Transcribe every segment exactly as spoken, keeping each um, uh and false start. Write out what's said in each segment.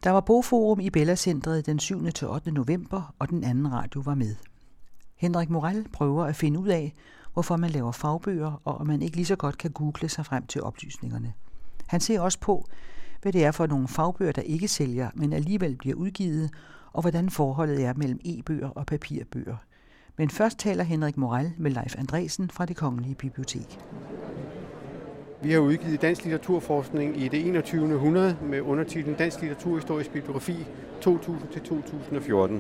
Der var bogforum i Bella Centret den syvende til ottende november, og den anden radio var med. Henrik Morell prøver at finde ud af, hvorfor man laver fagbøger, og om man ikke lige så godt kan google sig frem til oplysningerne. Han ser også på, hvad det er for nogle fagbøger, der ikke sælger, men alligevel bliver udgivet, og hvordan forholdet er mellem e-bøger og papirbøger. Men først taler Henrik Morell med Leif Andresen fra Det Kongelige Bibliotek. Vi har udgivet Dansk Litteraturforskning i det enogtyvende århundrede med undertitlen Dansk Litteraturhistorisk Bibliografi to tusind til to tusind og fjorten.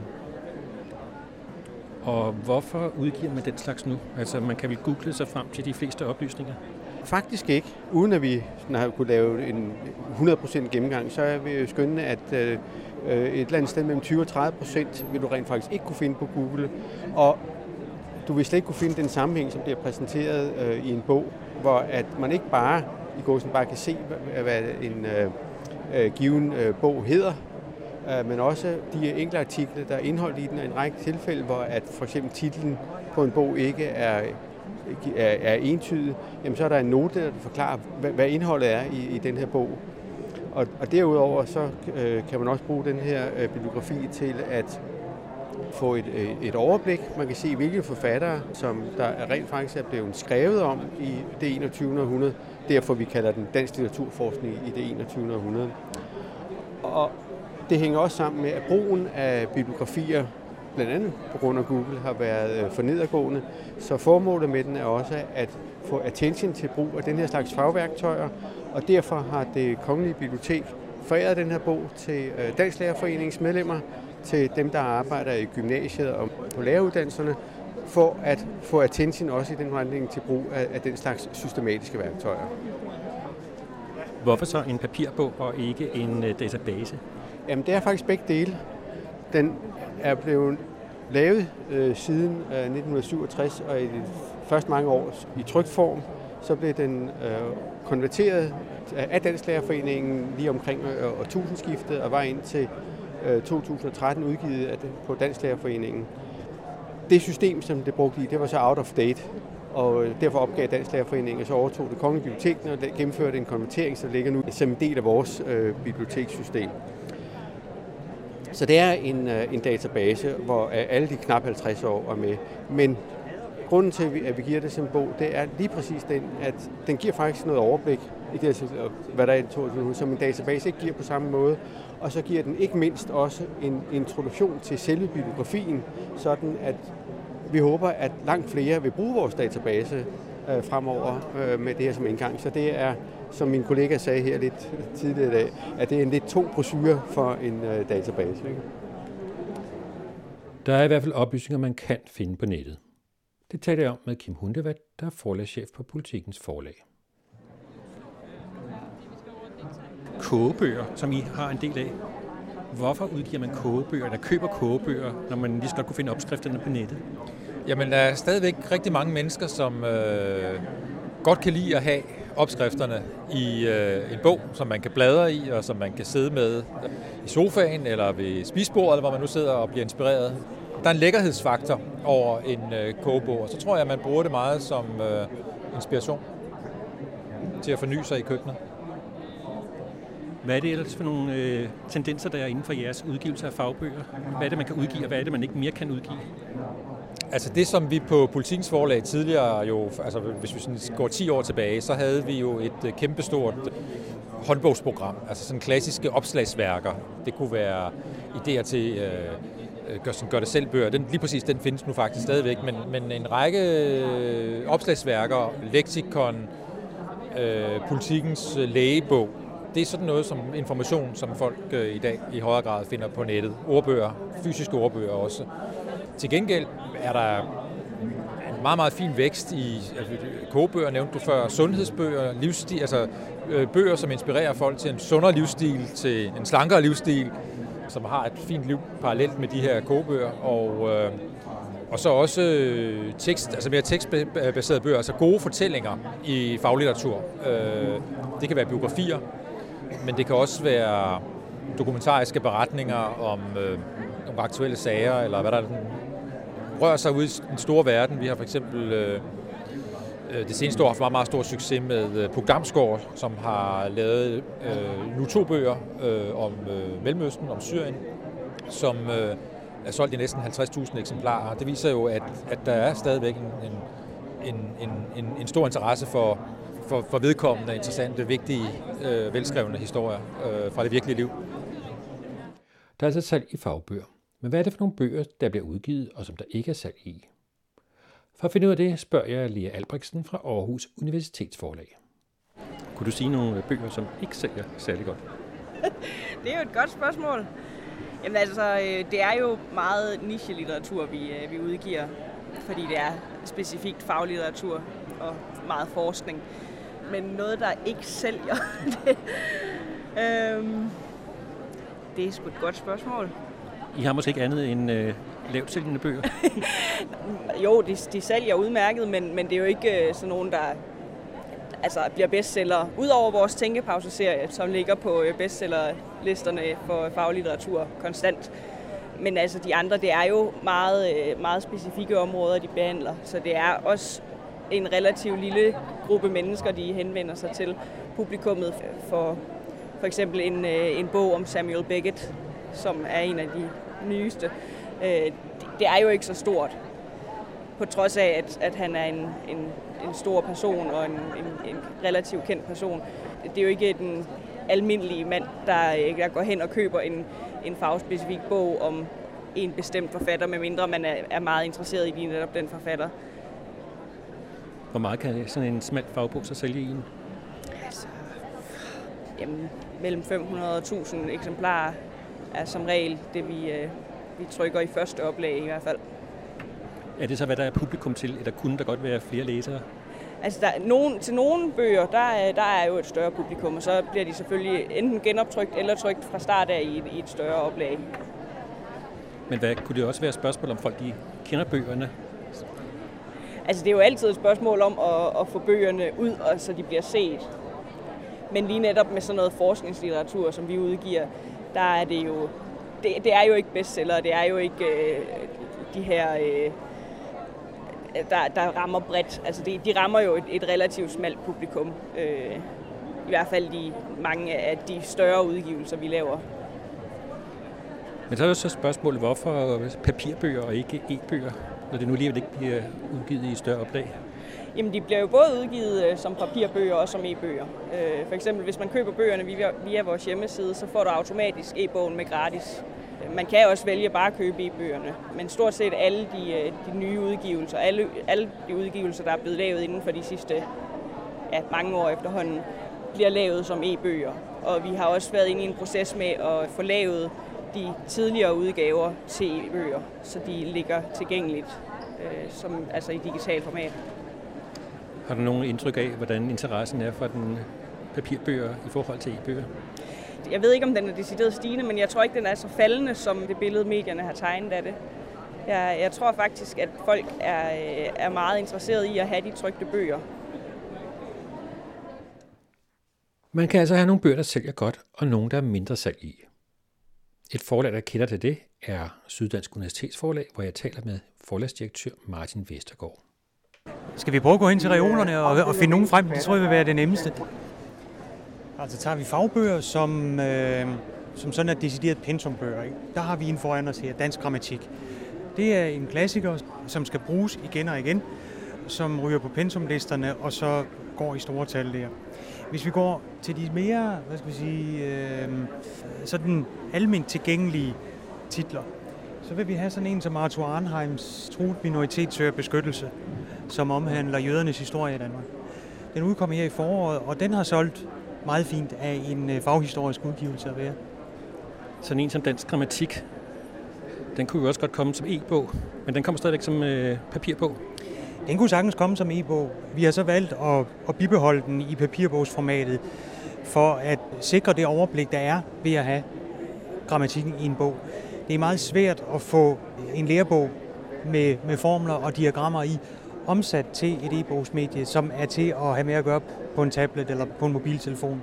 Og hvorfor udgiver man den slags nu? Altså, man kan vel google sig frem til de fleste oplysninger? Faktisk ikke. Uden at vi har kunne lave en hundrede procent gennemgang, så er vi skønne, at øh, et eller andet sted mellem tyve og tredive procent vil du rent faktisk ikke kunne finde på Google. Og du vil slet ikke kunne finde den sammenhæng, som bliver præsenteret øh, i en bog, hvor at man ikke bare i gåsen bare kan se, hvad en øh, øh, given øh, bog hedder, øh, men også de enkelte artikler, der er indeholdt i den, og en række tilfælde, hvor at for eksempel titlen på en bog ikke er, er, er entydig, jamen så er der en note, der forklarer, hvad, hvad indholdet er i, i den her bog. Og, og derudover så øh, kan man også bruge den her øh, bibliografi til at få et, et overblik. Man kan se, hvilke forfattere, som der rent faktisk er blevet skrevet om i det enogtyvende århundrede. Derfor vi kalder den dansk litteraturforskning i det enogtyvende århundrede. Og det hænger også sammen med, at brugen af bibliografier, blandt andet på grund af Google, har været for nedadgående. Så formålet med den er også at få attention til brug af den her slags fagværktøjer. Og derfor har Det Kongelige Bibliotek foræret den her bog til Dansklærerforeningens medlemmer, til dem, der arbejder i gymnasiet og på læreruddannelserne, for at få attention også i den retning til brug af, af den slags systematiske værktøjer. Hvorfor så en papirbog og ikke en database? Jamen, det er faktisk begge dele. Den er blevet lavet øh, siden øh, nitten syvogtres, og i de første mange år i trykform, så blev den øh, konverteret af Dansklærerforeningen lige omkring øh, årtusindskiftet og var ind til to tusind og tretten udgivet af det på Dansklærerforeningen. Det system, som det brugte i, det var så out of date, og derfor opgav Dansklærerforeningen, og så overtog Det Kongelige Bibliotek og gennemførte en konvertering, så ligger nu som en del af vores øh, bibliotekssystem. Så det er en, øh, en database, hvor alle de knap halvtreds år er med. Men grunden til, at vi giver det som bog, det er lige præcis den, at den giver faktisk noget overblik, ikke det, hvad der er i toogtyvende, som en database ikke giver på samme måde. Og så giver den ikke mindst også en introduktion til selve bibliografien, sådan at vi håber, at langt flere vil bruge vores database øh, fremover øh, med det her som indgang. Så det er, som min kollega sagde her lidt tidligere i dag, at det er en lidt tung brochure for en øh, database. Ikke? Der er i hvert fald oplysninger, man kan finde på nettet. Det taler jeg om med Kim Hundevad, der er forlagschef på Politikens Forlag. Kogebøger, som I har en del af. Hvorfor udgiver man kogebøger, eller køber kogebøger, når man lige skal kunne finde opskrifterne på nettet? Jamen, der er stadigvæk rigtig mange mennesker, som øh, godt kan lide at have opskrifterne i øh, en bog, som man kan bladre i, og som man kan sidde med i sofaen eller ved spisbordet, hvor man nu sidder og bliver inspireret. Der er en lækkerhedsfaktor over en øh, kogebog, og så tror jeg, at man bruger det meget som øh, inspiration til at forny sig i køkkenet. Hvad er det ellers for nogle øh, tendenser, der er inden for jeres udgivelse af fagbøger? Hvad er det, man kan udgive, og hvad er det, man ikke mere kan udgive? Altså det, som vi på Politikens Forlag tidligere jo, altså hvis vi sådan går ti år tilbage, så havde vi jo et kæmpestort håndbogsprogram, altså sådan klassiske opslagsværker. Det kunne være idéer til øh, gør, gør det selv bøger. Den, lige præcis den findes nu faktisk stadigvæk, men, men en række øh, opslagsværker, leksikon, øh, Politikens lægebog, det er sådan noget som information, som folk øh, i dag i højere grad finder på nettet. Ordbøger, fysiske ordbøger også. Til gengæld er der en meget, meget fin vækst i altså, kogebøger, nævnte du før, sundhedsbøger, livsstil, altså øh, bøger, som inspirerer folk til en sundere livsstil, til en slankere livsstil, som har et fint liv parallelt med de her kogebøger. Og, øh, og så også øh, tekst, altså mere tekstbaserede bøger, altså gode fortællinger i faglitteratur. Øh, det kan være biografier, men det kan også være dokumentariske beretninger om øh, nogle aktuelle sager, eller hvad der rører sig ud i den store verden. Vi har for eksempel øh, det seneste år har haft meget, meget stor succes med Puk Damsgaard, som har lavet øh, nu to bøger øh, om øh, Mellemøsten, om Syrien, som øh, er solgt i næsten halvtreds tusind eksemplarer. Det viser jo, at, at der er stadigvæk en, en, en, en, en stor interesse for, for, for vedkommende, interessante, vigtige, øh, velskrevne historier øh, fra det virkelige liv. Der er altså salg i fagbøger. Men hvad er det for nogle bøger, der bliver udgivet, og som der ikke er salg i? For at finde ud af det, spørger jeg Lea Albrechtsen fra Aarhus Universitetsforlag. Kunne du sige nogle bøger, som ikke sælger særlig godt? Det er jo et godt spørgsmål. Jamen altså, det er jo meget niche-litteratur, vi, vi udgiver, fordi det er specifikt faglitteratur og meget forskning. Men noget, der ikke sælger, det, øhm, det er sgu et godt spørgsmål. I har måske ikke andet end øh, lavt sælgende bøger? Jo, de, de sælger udmærket, men, men det er jo ikke øh, sådan nogen, der altså, bliver bestseller. Udover vores Tænkepause-serie, som ligger på øh, bestsellerlisterne for faglitteratur konstant. Men altså, de andre, det er jo meget, øh, meget specifikke områder, de behandler. Så det er også en relativt lille gruppe mennesker, de henvender sig til. Publikummet for for eksempel en, øh, en bog om Samuel Beckett, som er en af de nyeste. Øh, det er jo ikke så stort, på trods af, at, at han er en, en, en stor person og en, en, en relativt kendt person. Det er jo ikke den almindelige mand, der, der går hen og køber en, en fagspecifik bog om en bestemt forfatter, medmindre man er, er meget interesseret i lige netop den forfatter. Hvor meget kan sådan en smalt fagbog så sælge i en? Altså, jamen, mellem fem hundrede tusind eksemplarer er som regel det, vi, øh, vi trykker i første oplag i hvert fald. Er det så, hvad der er publikum til, eller kunne der godt være flere læsere? Altså, der er nogen, til nogle bøger, der er, der er jo et større publikum, og så bliver de selvfølgelig enten genoptrykt eller trykt fra start af i et, i et større oplag. Men hvad, kunne det også være et spørgsmål om folk, de kender bøgerne? Altså, det er jo altid et spørgsmål om at, at få bøgerne ud, og så de bliver set. Men lige netop med sådan noget forskningslitteratur, som vi udgiver, der er det jo, det, det er jo ikke bestseller, det er jo ikke øh, de her, øh, der, der rammer bredt. Altså, de, de rammer jo et, et relativt smalt publikum. Øh, I hvert fald de mange af de større udgivelser, vi laver. Men så er jo så spørgsmålet, hvorfor papirbøger og ikke e-bøger, når det nu alligevel ikke bliver udgivet i større oplag? Jamen, de bliver jo både udgivet øh, som papirbøger og som e-bøger. Øh, for eksempel, hvis man køber bøgerne via, via vores hjemmeside, så får du automatisk e-bogen med gratis. Man kan også vælge bare at købe e-bøgerne, men stort set alle de, de nye udgivelser, alle, alle de udgivelser, der er blevet lavet inden for de sidste ja, mange år efterhånden, bliver lavet som e-bøger. Og vi har også været inde i en proces med at få lavet de tidligere udgaver til e-bøger, så de ligger tilgængeligt øh, som, altså i digital format. Har du nogen indtryk af, hvordan interessen er for den papirbøger i forhold til e-bøger? Jeg ved ikke, om den er decideret stigende, men jeg tror ikke, den er så faldende, som det billede, medierne har tegnet af det. Jeg, jeg tror faktisk, at folk er, er meget interesserede i at have de trykte bøger. Man kan altså have nogle bøger, der sælger godt, og nogle, der er mindre salg i. Et forlag, der kender til det, er Syddansk Universitetsforlag, hvor jeg taler med forlagsdirektør Martin Vestergaard. Skal vi prøve at gå hen til reolerne og, og finde nogen frem? Det tror jeg vil være det nemmeste. Altså tager vi fagbøger, som, øh, som sådan er decideret pensumbøger. Ikke? Der har vi en foran os her, Dansk Grammatik. Det er en klassiker, som skal bruges igen og igen, som ryger på pensumlisterne og så går i store tal der. Hvis vi går til de mere, hvad skal vi sige, øh, sådan almindeligt tilgængelige titler, så vil vi have sådan en som Arthur Arnheims Truet minoritet søger beskyttelse, som omhandler jødernes historie i Danmark. Den udkommer her i foråret, og den har solgt meget fint af en faghistorisk udgivelse at være. Sådan en som Dansk Grammatik, den kunne jo også godt komme som e-bog, men den kommer stadigvæk som øh, papirbog. Den kunne sagtens komme som e-bog. Vi har så valgt at, at bibeholde den i papirbogsformatet, for at sikre det overblik, der er ved at have grammatikken i en bog. Det er meget svært at få en lærebog med, med formler og diagrammer i, omsat til et e-bogsmedie, som er til at have med at gøre på en tablet eller på en mobiltelefon.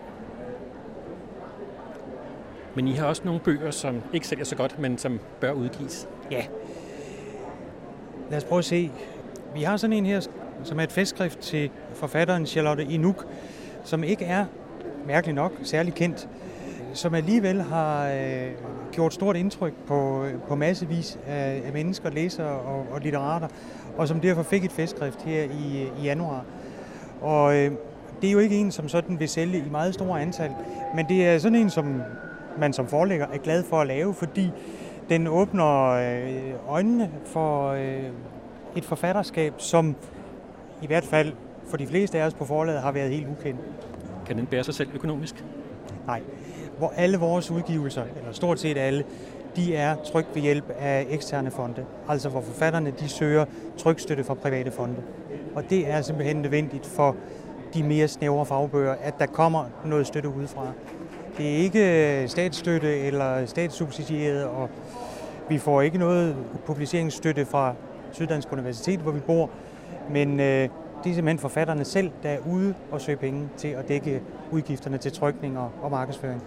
Men I har også nogle bøger, som ikke sælger så godt, men som bør udgives. Ja. Lad os prøve at se. Vi har sådan en her, som er et festskrift til forfatteren Charlotte Inuk, som ikke er, mærkeligt nok, særlig kendt, som alligevel har øh, gjort stort indtryk på, på massevis af, af mennesker, læsere og, og litterater, og som derfor fik et festskrift her i, i januar. Og øh, det er jo ikke en, som sådan vil sælge i meget store antal, men det er sådan en, som man som forlægger er glad for at lave, fordi den åbner øh, øjnene for øh, et forfatterskab, som i hvert fald for de fleste af os på forlaget har været helt ukendt. Kan den bære sig selv økonomisk? Nej. Hvor alle vores udgivelser, eller stort set alle, de er trykt ved hjælp af eksterne fonde. Altså hvor forfatterne de søger trykstøtte fra private fonde. Og det er simpelthen nødvendigt for de mere snævre fagbøger, at der kommer noget støtte udefra. Det er ikke statsstøtte eller statssubsidieret, og vi får ikke noget publiceringsstøtte fra Syddansk Universitet, hvor vi bor, men øh, det er simpelthen forfatterne selv, der er ude og søge penge til at dække udgifterne til trykning og, og markedsføring.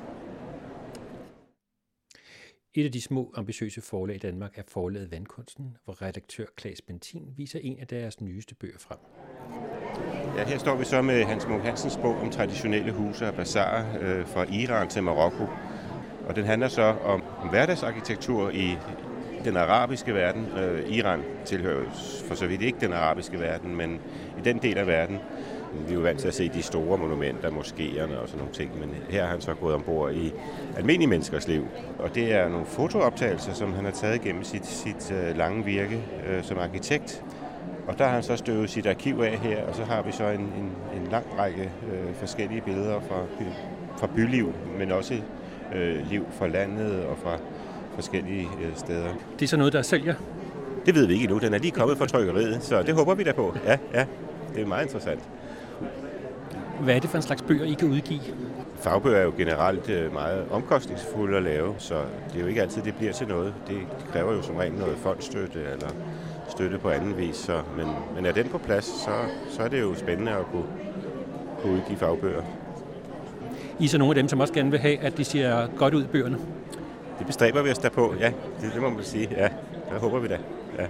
Et af de små, ambitiøse forlag i Danmark er forlaget Vandkunsten, hvor redaktør Claes Bentin viser en af deres nyeste bøger frem. Ja, her står vi så med Hans Munk Hansens bog om traditionelle huse og bazarer øh, fra Iran til Marokko. Og den handler så om, om hverdagsarkitektur i den arabiske verden. Øh, Iran tilhører for så vidt ikke den arabiske verden, men i den del af verden. Vi er jo vant til at se de store monumenter, moskéerne og sådan nogle ting, men her har han så gået ombord i almindelige menneskers liv. Og det er nogle fotooptagelser, som han har taget gennem sit, sit øh, lange virke øh, som arkitekt. Og der har han så støvet sit arkiv af her, og så har vi så en, en, en lang række øh, forskellige billeder fra, by, fra byliv, men også øh, liv fra landet og fra forskellige øh, steder. Det er så noget, der sælger? Det ved vi ikke endnu. Den er lige kommet fra trykkeriet, så det håber vi da på. Ja, ja, det er meget interessant. Hvad er det for en slags bøger, I kan udgive? Fagbøger er jo generelt meget omkostningsfulde at lave, så det er jo ikke altid, det bliver til noget. Det kræver jo som regel noget fondsstøtte eller støtte på anden vis. Så, men, men er den på plads, så, så er det jo spændende at kunne, kunne udgive fagbøger. I er så nogle af dem, som også gerne vil have, at de ser godt ud i bøgerne? Det bestræber vi os da på, ja. Det, det må man sige, ja. Det håber vi da, ja.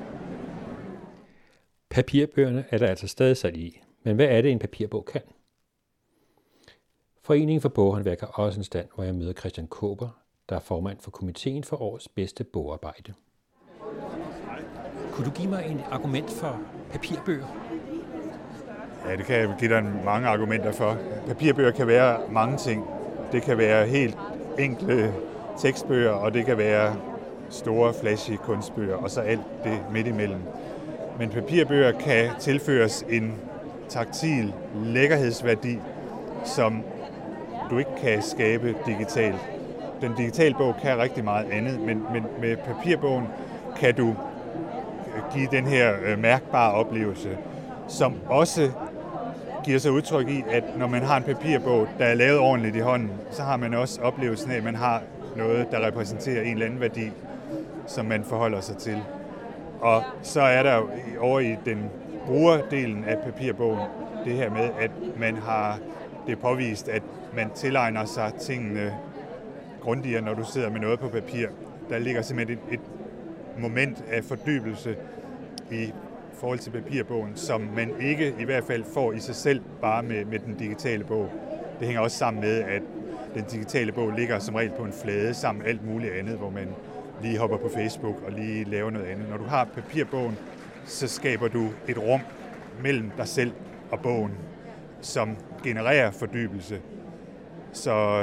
Papirbøgerne er der altså stadig salg i. Men hvad er det, en papirbog kan? Foreningen for Boghåndværk har også en stand, hvor jeg møder Christian Kaaber, der er formand for komiteen for årets bedste bogarbejde. Kunne du give mig en argument for papirbøger? Ja, det kan jeg give dig mange argumenter for. Papirbøger kan være mange ting. Det kan være helt enkle tekstbøger, og det kan være store, flashy kunstbøger, og så alt det midt imellem. Men papirbøger kan tilføres en taktil lækkerhedsværdi, som du ikke kan skabe digitalt. Den digitale bog kan rigtig meget andet, men, men med papirbogen kan du give den her øh, mærkbare oplevelse, som også giver sig udtryk i, at når man har en papirbog, der er lavet ordentligt i hånden, så har man også oplevelsen af, at man har noget, der repræsenterer en eller anden værdi, som man forholder sig til. Og så er der jo over i den brugerdelen af papirbogen det her med, at man har det påvist, at man tilegner sig tingene grundigere, når du sidder med noget på papir. Der ligger simpelthen et, et moment af fordybelse i forhold til papirbogen, som man ikke i hvert fald får i sig selv bare med, med den digitale bog. Det hænger også sammen med, at den digitale bog ligger som regel på en flade sammen med alt muligt andet, hvor man lige hopper på Facebook og lige laver noget andet. Når du har papirbogen, så skaber du et rum mellem dig selv og bogen, som genererer fordybelse. Så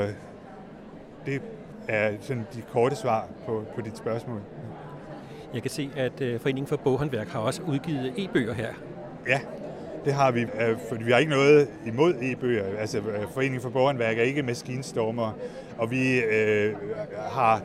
det er sådan de korte svar på, på dit spørgsmål. Jeg kan se, at Foreningen for Boghåndværk har også udgivet e-bøger her. Ja, det har vi. For vi har ikke noget imod e-bøger. Altså, Foreningen for Boghåndværk er ikke maskinstormer, og vi øh, har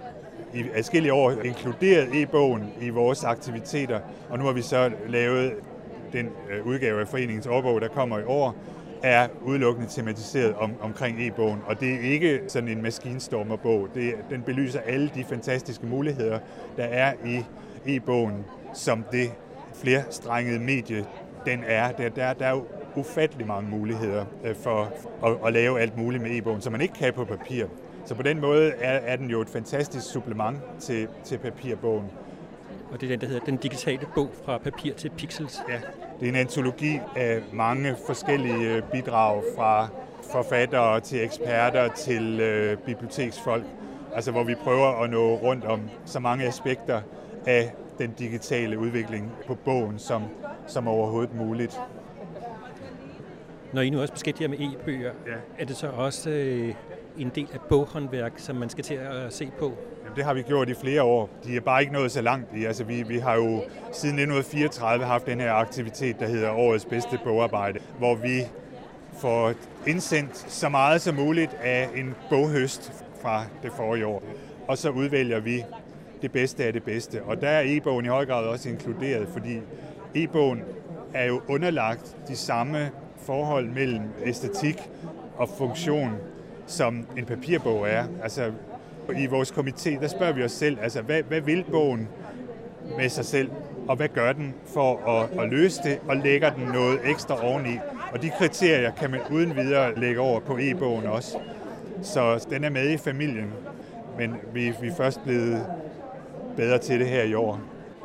i adskillige år inkluderet e-bogen i vores aktiviteter, og nu har vi så lavet den øh, udgave af foreningens årbog, der kommer i år, er udelukkende tematiseret om, omkring e-bogen, og det er ikke sådan en maskinstormerbog. Det, den belyser alle de fantastiske muligheder, der er i e-bogen, som det flerstrengede medie, den er. Der, der, der er jo ufattelig mange muligheder for at, at lave alt muligt med e-bogen, som man ikke kan på papir. Så på den måde er, er den jo et fantastisk supplement til, til papirbogen. og det er den, der hedder Den digitale bog fra papir til pixels. Ja, det er en antologi af mange forskellige bidrag fra forfattere til eksperter til øh, biblioteksfolk, altså hvor vi prøver at nå rundt om så mange aspekter af den digitale udvikling på bogen som, som overhovedet muligt. Når I nu også beskæftiger med e-bøger, ja. er det så også øh, en del af boghåndværk, som man skal til at se på? Jamen, det har vi gjort i flere år. De er bare ikke nået så langt i. Altså, vi, vi har jo siden nitten fireogtredive haft den her aktivitet, der hedder Årets bedste bogarbejde, hvor vi får indsendt så meget som muligt af en boghøst fra det forrige år. Og så udvælger vi det bedste af det bedste. Og der er e-bogen i høj grad også inkluderet, fordi e-bogen er jo underlagt de samme forhold mellem æstetik og funktion, som en papirbog er. Altså, i vores komité, der spørger vi os selv, altså, hvad, hvad vil bogen med sig selv, og hvad gør den for at, at løse det, og lægger den noget ekstra oveni. Og de kriterier kan man uden videre lægge over på e-bogen også. Så den er med i familien, men vi, vi er først blevet bedre til det her i år.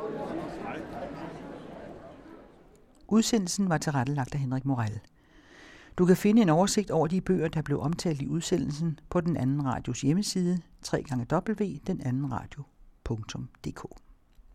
Udsendelsen var tilrettelagt af Henrik Morell. Du kan finde en oversigt over de bøger, der blev omtalt i udsendelsen på Den Anden Radios hjemmeside, w w w punktum den anden radio punktum d k.